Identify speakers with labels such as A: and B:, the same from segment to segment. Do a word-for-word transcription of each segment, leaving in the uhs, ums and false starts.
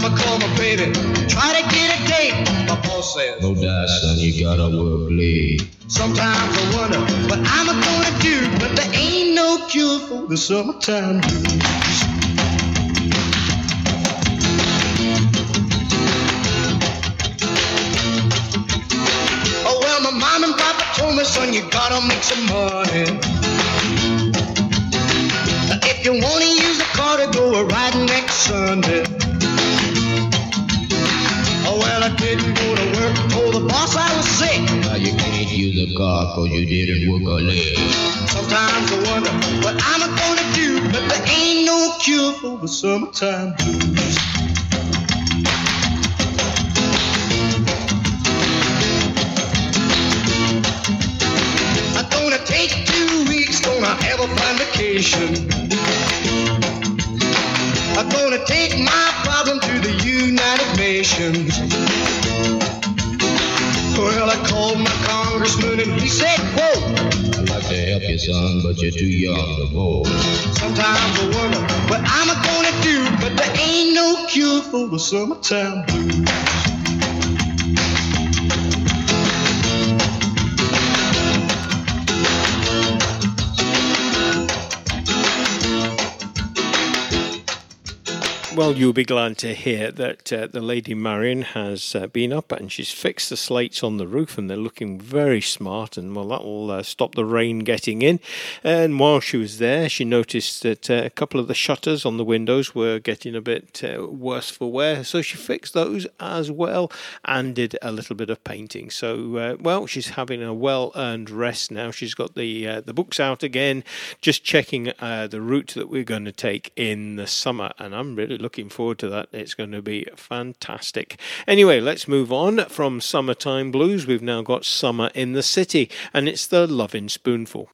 A: Mama called my baby, try to get a date. My boss says,
B: no doubt, son, you gotta work late.
A: Sometimes I wonder what I'm gonna do, but there ain't no cure for the summertime blues. Oh well, my mom and papa told me, son, you gotta make some money. If you wanna use a car to go a riding next Sunday. Oh well, I didn't go to work, told the boss I was sick.
B: Now you can't use a car cause you didn't work a leg.
A: Sometimes I wonder what I'm gonna do, but there ain't no cure for the summertime blues. I'm gonna take two weeks, gonna have a fine vacation. I'm gonna take my problem to the United Nations. Well, I called my congressman and he said, whoa,
B: I'd like to help you, son, but you're too young to vote.
A: Sometimes I wonder what I'm gonna do, but there ain't no cure for the summertime blues.
C: Well, you'll be glad to hear that uh, the Lady Marion has uh, been up and she's fixed the slates on the roof and they're looking very smart, and well, that will uh, stop the rain getting in. And while she was there, she noticed that uh, a couple of the shutters on the windows were getting a bit uh, worse for wear, so she fixed those as well and did a little bit of painting. So, uh, well, she's having a well-earned rest now. She's got the uh, the books out again, just checking uh, the route that we're going to take in the summer, and I'm really looking forward to that. It's going to be fantastic. Anyway, let's move on from summertime blues. We've now got Summer in the City, and it's the Lovin' Spoonful.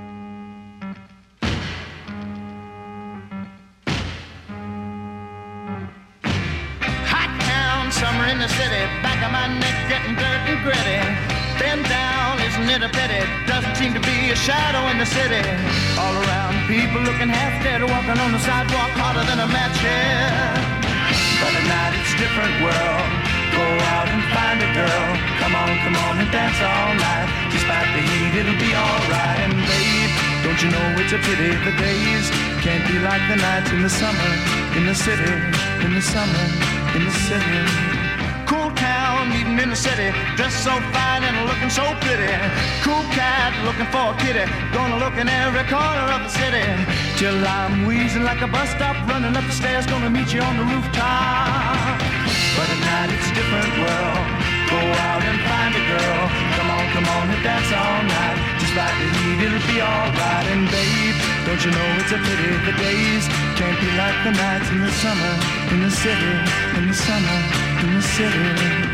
D: Hot town, summer in the city, back of my neck getting dirt and gritty. Bend down, isn't it a pity? Doesn't seem to be a shadow in the city. All around, people looking half dead, walking on the sidewalk harder than a match here. But at night it's a different world. Go out and find a girl. Come on, come on and dance all night. Despite the heat, it'll be alright. And babe, don't you know it's a pity the days can't be like the nights in the summer, in the city, in the summer, in the city. Cool town, meeting in the city, dressed so fine and looking so pretty. Cool cat, looking for a kitty, gonna look in every corner of the city. Till I'm wheezing like a bus stop, running up the stairs, gonna meet you on the rooftop. But at night it's a different world. Go out and find a girl. Come on, come on and dance all night. Despite the heat, it'll be alright. And babe, don't you know it's a pity the days can't be like the nights in the summer, in the city, in the summer, in the city.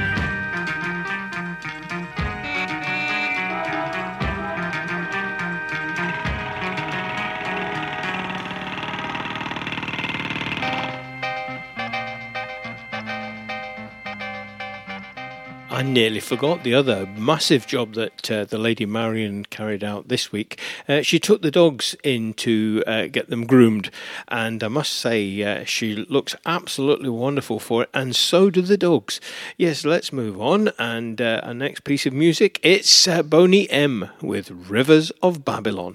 C: I nearly forgot the other massive job that uh, the Lady Marion carried out this week. Uh, she took the dogs in to uh, get them groomed, and I must say uh, she looks absolutely wonderful for it, and so do the dogs. Yes, let's move on, and uh, our next piece of music, it's uh, Boney M with Rivers of Babylon.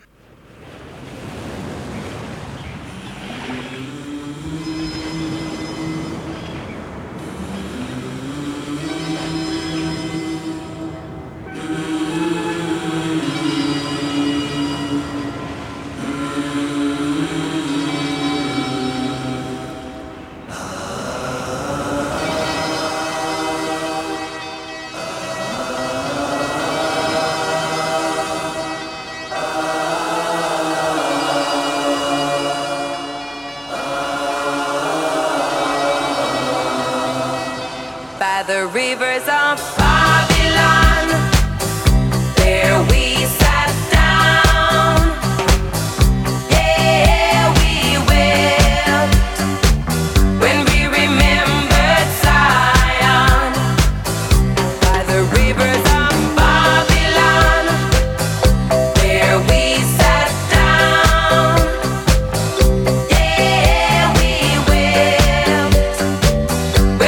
E: The rivers of Babylon, there we sat down, yeah, we wept when we remembered Zion. By the rivers of Babylon, there we sat down, yeah, we wept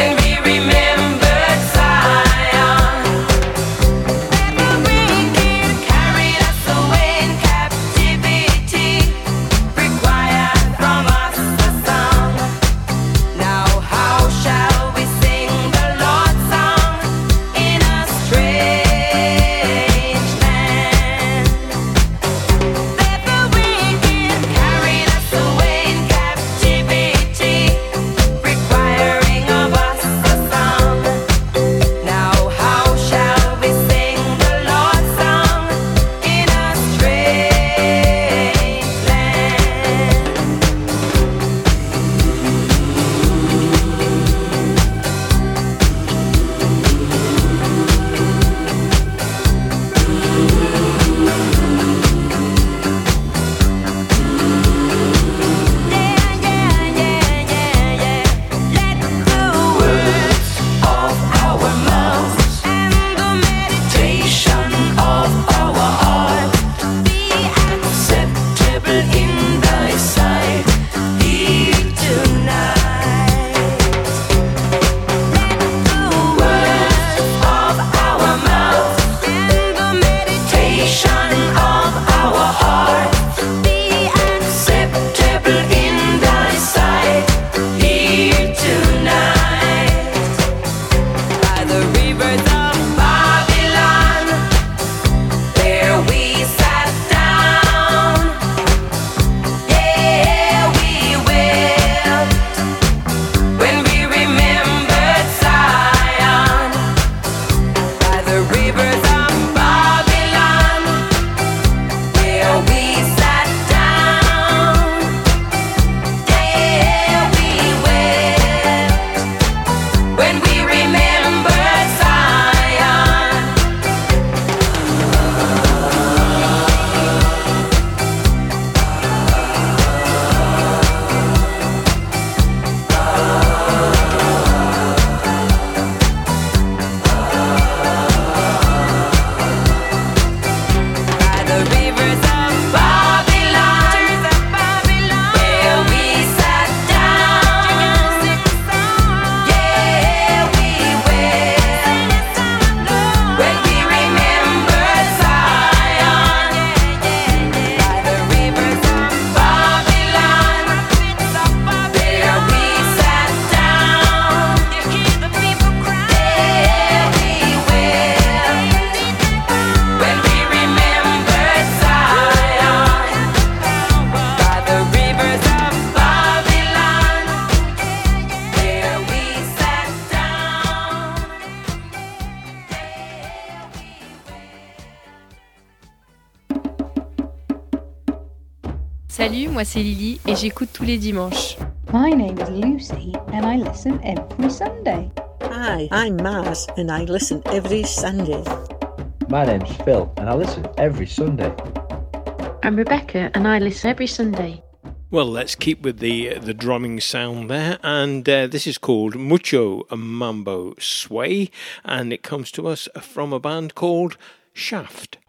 F: Salut, moi c'est Lily et j'écoute tous les dimanches.
G: My name is Lucy and I listen every Sunday.
H: Hi, I'm Mars and I listen every Sunday.
I: My name's Phil and I listen every Sunday.
J: I'm Rebecca and I listen every Sunday.
C: Well, let's keep with the uh, the drumming sound there, and uh, this is called Mucho Mambo Sway, and it comes to us from a band called Shaft.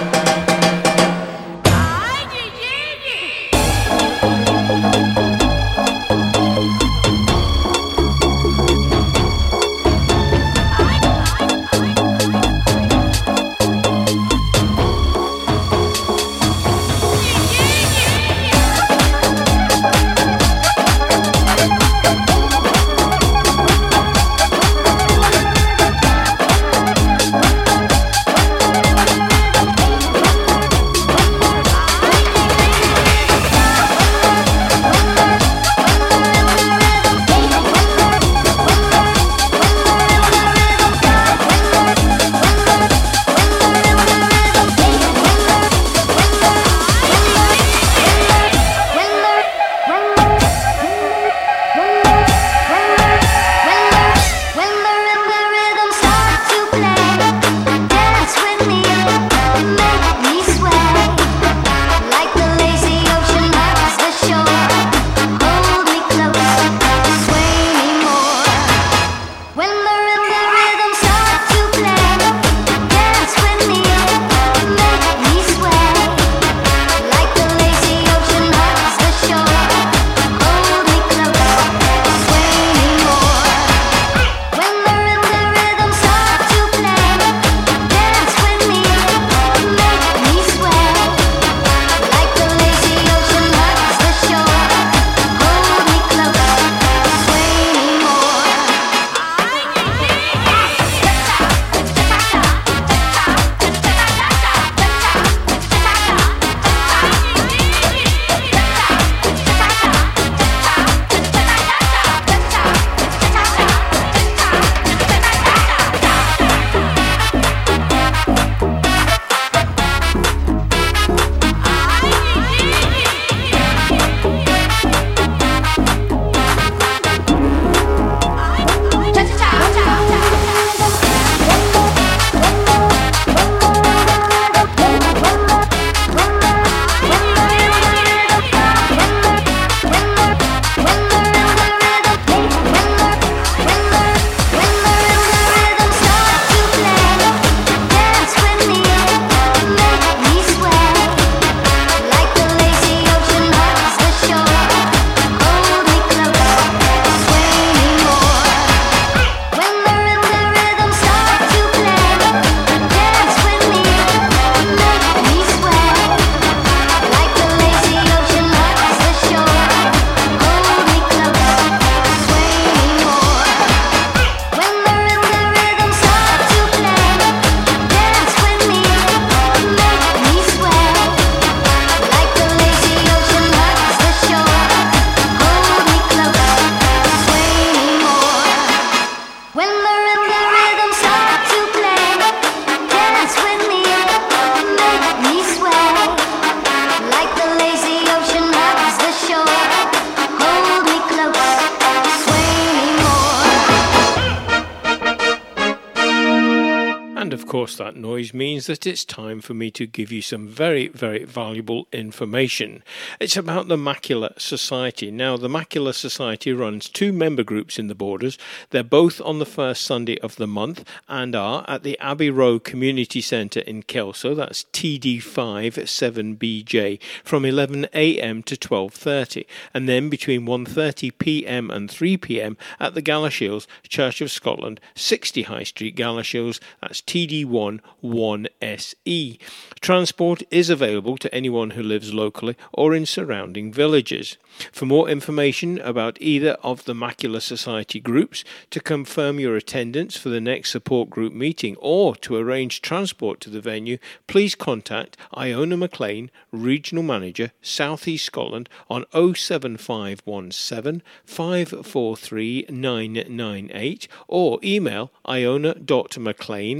C: course, that noise means that it's time for me to give you some very, very valuable information. It's about the Macular Society. Now, the Macular Society runs two member groups in the Borders. They're both on the first Sunday of the month and are at the Abbey Road Community Centre in Kelso. That's T D five seven B J from eleven a m to twelve thirty, and then between one thirty p m and three p m at the Galashiels Church of Scotland, sixty High Street, Galashiels. That's T D one one S E. Transport is available to anyone who lives locally or in surrounding villages. For more information about either of the Macular Society groups, to confirm your attendance for the next support group meeting, or to arrange transport to the venue, please contact Iona McLean, Regional Manager, South East Scotland, on oh seven five one seven, five four three, nine nine eight, or email iona dot mclean at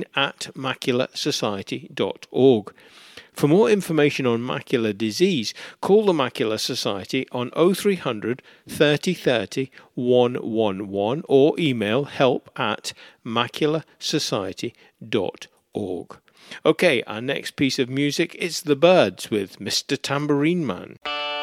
C: at macular society dot org. For more information on macular disease, call the Macular Society on oh three hundred, thirty thirty, one eleven or email help at macular society dot org. Okay, our next piece of music is The Byrds with Mister Tambourine Man.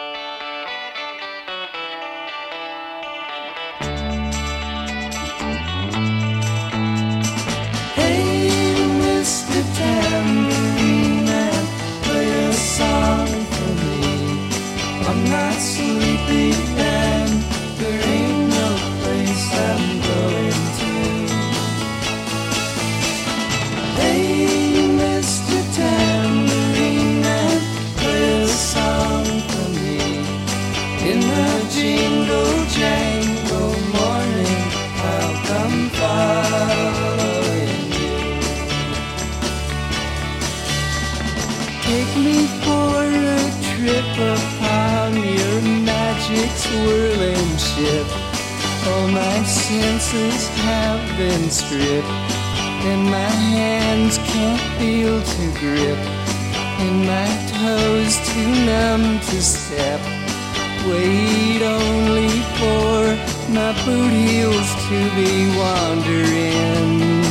K: Hey, Mister Tambourine Man, play a song for me. I'm not sleepy and there ain't no place I'm going to. Hey, Mister Tambourine Man, play a song for me. In the jingle jangle morning, I'll come following you. Take me for a trip upon your magic swirling ship. All my senses have been stripped, and my hands can't feel to grip, and my toes too numb to step. Wait only for my boot heels to be wandering.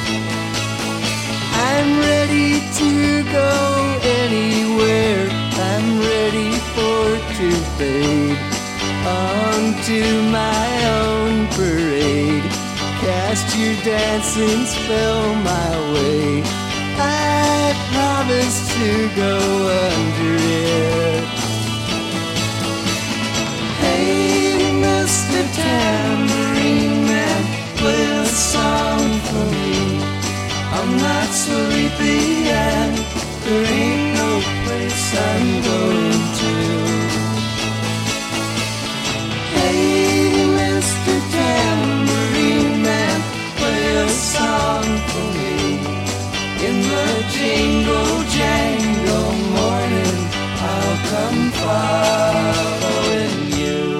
K: I'm ready to go anywhere. I'm ready for to fade onto my own parade. Cast your dancing spell my way. I promise to go under it. Hey, Mister Tambourine Man, play a song for me. I'm not sleepy and there ain't no place I'm going to. Hey, Mister Tambourine Man, play a song for me. In the jingle jangle morning, I'll come following you.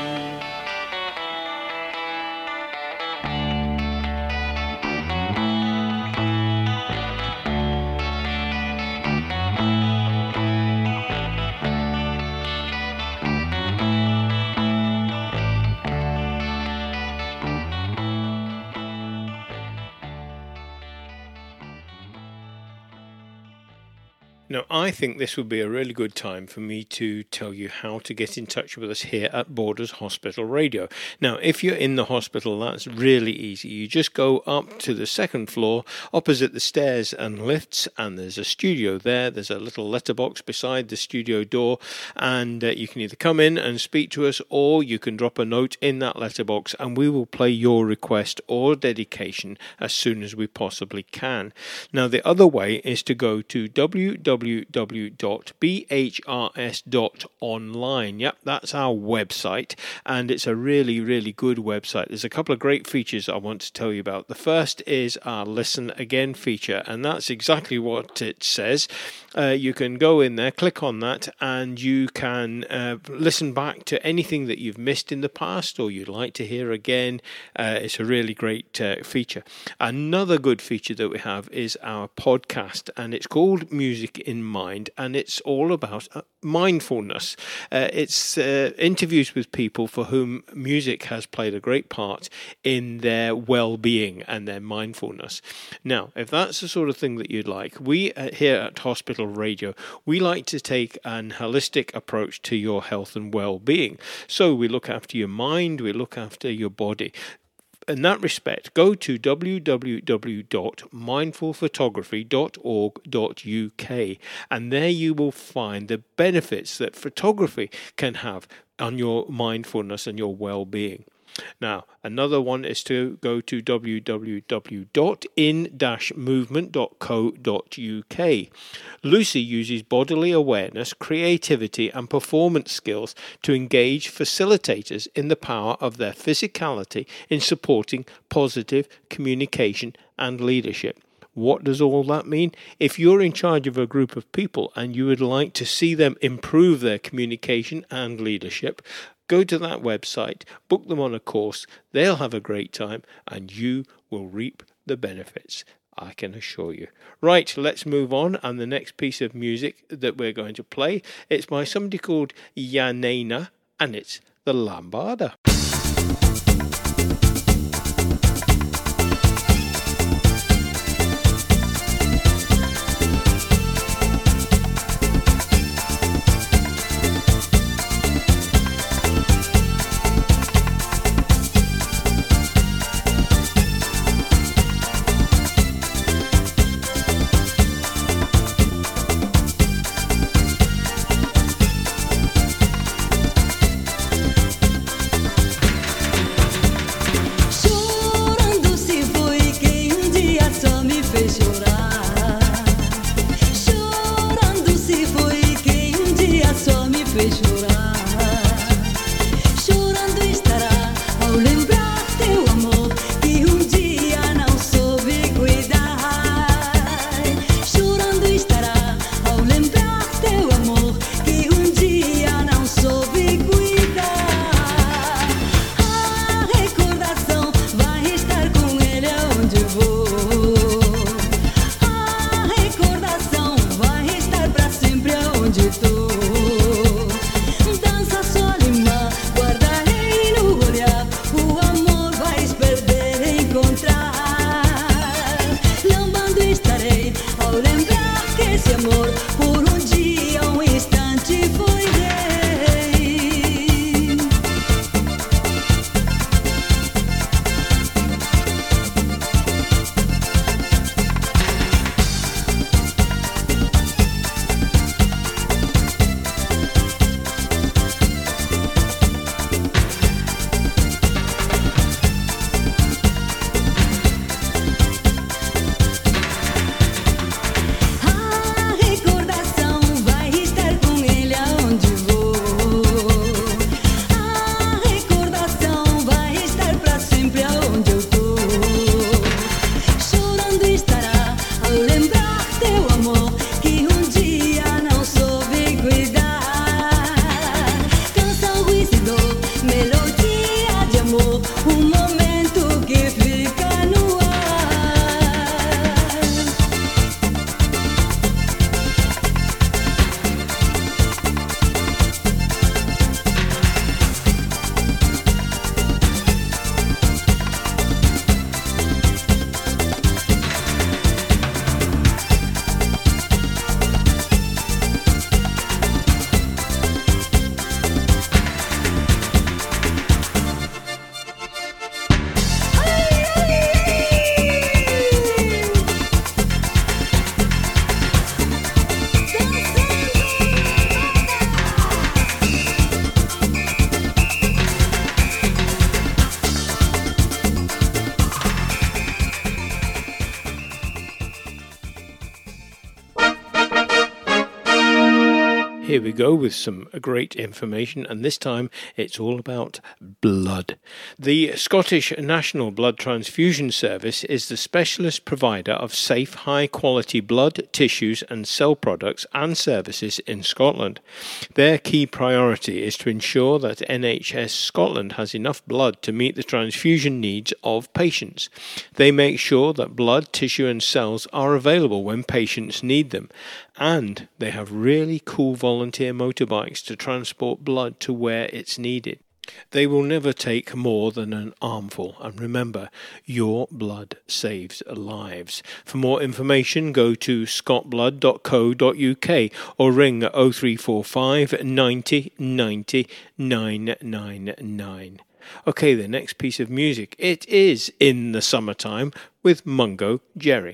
C: Now, I think this would be a really good time for me to tell you how to get in touch with us here at Borders Hospital Radio. Now, if you're in the hospital, that's really easy. You just go up to the second floor, opposite the stairs and lifts, and there's a studio there. There's a little letterbox beside the studio door, and uh, you can either come in and speak to us, or you can drop a note in that letterbox, and we will play your request or dedication as soon as we possibly can. Now, the other way is to go to w w w dot b h r s dot online. Yep, that's our website, and it's a really, really good website. There's a couple of great features I want to tell you about. The first is our Listen Again feature, and that's exactly what it says. Uh, you can go in there, click on that, and you can uh, listen back to anything that you've missed in the past or you'd like to hear again. Uh, it's a really great uh, feature. Another good feature that we have is our podcast, and it's called Music in Mind, and it's all about uh, mindfulness. Uh, it's uh, interviews with people for whom music has played a great part in their well-being and their mindfulness. Now, if that's the sort of thing that you'd like, we uh, here at Hospital Radio, we like to take an holistic approach to your health and well-being. So we look after your mind, we look after your body. In that respect, go to w w w dot mindful photography dot org dot u k, and there you will find the benefits that photography can have on your mindfulness and your well-being. Now, another one is to go to w w w dot in dash movement dot co dot u k. Lucy uses bodily awareness, creativity and performance skills to engage facilitators in the power of their physicality in supporting positive communication and leadership. What does all that mean? If you're in charge of a group of people and you would like to see them improve their communication and leadership, go to that website, book them on a course, they'll have a great time, and you will reap the benefits. I can assure you. Right, let's move on. And the next piece of music that we're going to play, it's by somebody called Yanena, and it's the Lambada. Here we go with some great information, and this time it's all about blood. The Scottish National Blood Transfusion Service is the specialist provider of safe, high-quality blood, tissues and cell products and services in Scotland. Their key priority is to ensure that N H S Scotland has enough blood to meet the transfusion needs of patients. They make sure that blood, tissue and cells are available when patients need them, and they have really cool volunteer motorbikes to transport blood to where it's needed. They will never take more than an armful, and remember, your blood saves lives. For more information, go to scott blood dot co dot uk or ring oh three four five ninety ninety nine nine nine. Okay, the next piece of music, it is In the Summertime with Mungo Jerry.